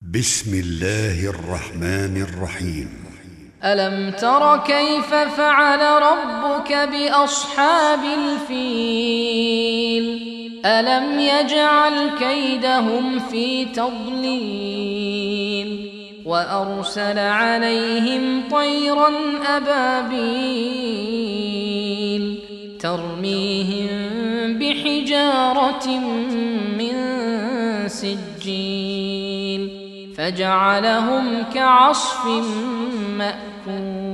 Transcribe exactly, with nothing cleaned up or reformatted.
بسم الله الرحمن الرحيم. ألم تر كيف فعل ربك بأصحاب الفيل ألم يجعل كيدهم في تضليل وأرسل عليهم طيرا أبابيل ترميهم بحجارة من سجيل فجعلهم كعصف مأكول.